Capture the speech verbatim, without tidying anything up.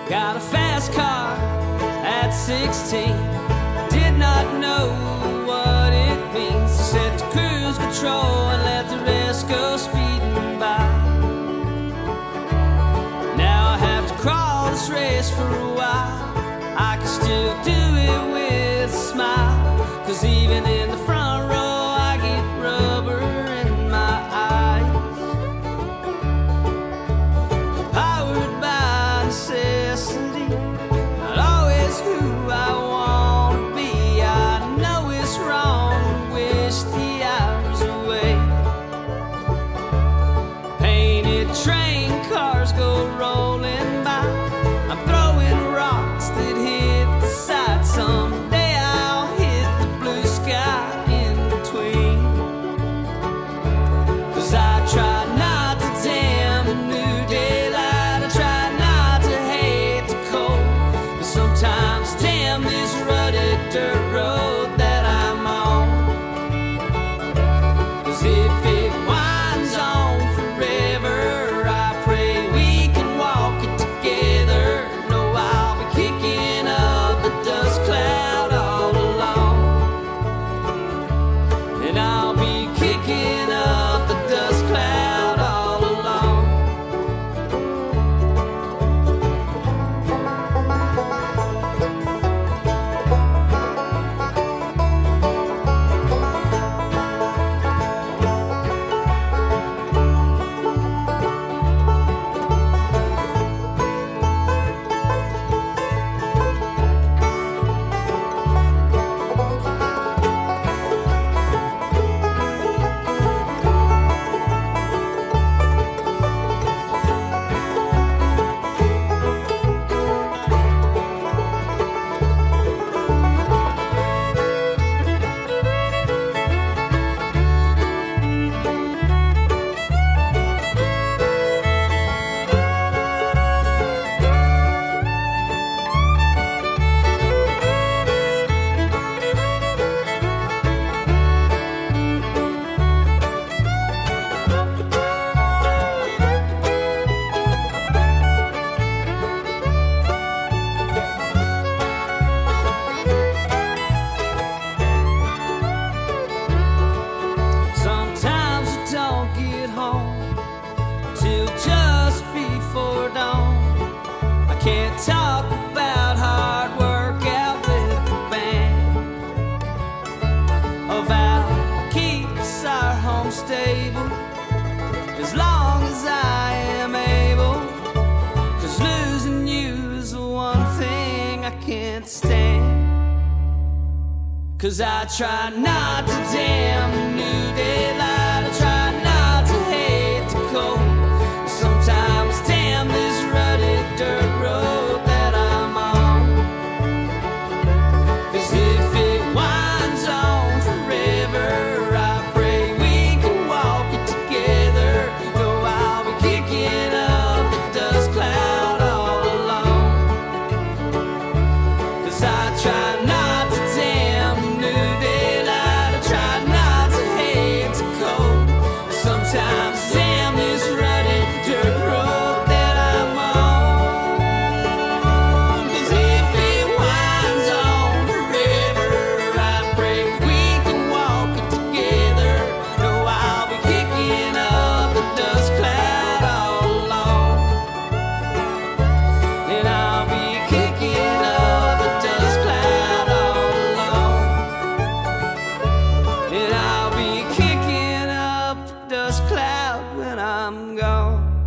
Got a fast car at sixteen. Did not know what it means to set to cruise control and let the rest go speeding by. Now I have to crawl this race for a while. I can still do it with a smile, 'cause even in the front row I get rubber in my eyes. Powered by necessity, not always who I want to be. I know it's wrong to wish the hours away. Painted train cars go rolling by. I'm throwing rocks that hit the side. Someday I'll hit the blue sky in between. 'Cause I try not to damn the new daylight. I try not to hate the cold, but sometimes damn this rutted dirt road that I'm on. 'Cause if it winds on forever, I pray we can walk it together. No, I'll be kicking up the dust cloud all alone. And I'll be kicking up the dust cloud all alone. Sometimes I don't get home till just before dawn. I can't talk about hard work out with the band. A vow keeps our home stable as long as I am able. 'Cause losing you is the one thing I can't stand. 'Cause I try not to damn the new daylight. I try not to hate the cold. Sometimes damn this rutted dirt road that I'm on. 'Cause if it winds on forever, I pray we can walk it together. No, I'll be kicking up the dust cloud all alone. 'Cause I try not to damn the new daylight. I try not to hate the cold. Sometimes damn this rutted dirt road that I'm on. 'Cause if it winds on forever, I pray we can walk it together. No, I'll be kicking up the dust cloud all alone. And I'll be kicking up the dust cloud all alone. And I'll be kicking up the dust cloud when I'm gone.